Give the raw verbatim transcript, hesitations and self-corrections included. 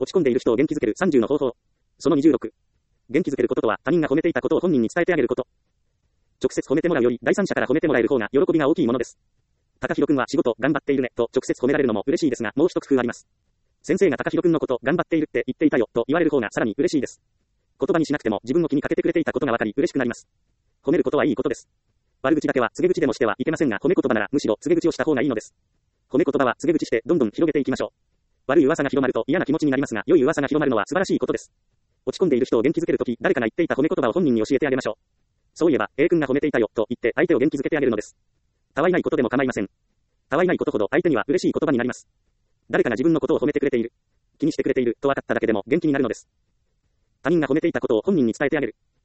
落ち込んでいる人を元気づけるさんじゅうの方法。そのにじゅうろく。元気づけることとは、他人が褒めていたことを本人に伝えてあげること。直接褒めてもらうより、第三者から褒めてもらえる方が喜びが大きいものです。高弘くんは仕事頑張っているね、と直接褒められるのも嬉しいですが、もう一工夫あります。先生が高弘くんのこと頑張っているって言っていたよ、と言われる方がさらに嬉しいです。言葉にしなくても自分を気にかけてくれていたことがわかり嬉しくなります。褒めることはいいことです。悪口だけは告げ口でもしてはいけませんが、褒め言葉ならむしろ告げ口をした方がいいのです。褒め言葉は告げ口してどんどん広げていきましょう。悪い噂が広まると嫌な気持ちになりますが、良い噂が広まるのは素晴らしいことです。落ち込んでいる人を元気づけるとき、誰かが言っていた褒め言葉を本人に教えてあげましょう。そういえば、A 君が褒めていたよ、と言って相手を元気づけてあげるのです。たわいないことでも構いません。たわいないことほど相手には嬉しい言葉になります。誰かが自分のことを褒めてくれている、気にしてくれていると分かっただけでも元気になるのです。他人が褒めていたことを本人に伝えてあげる。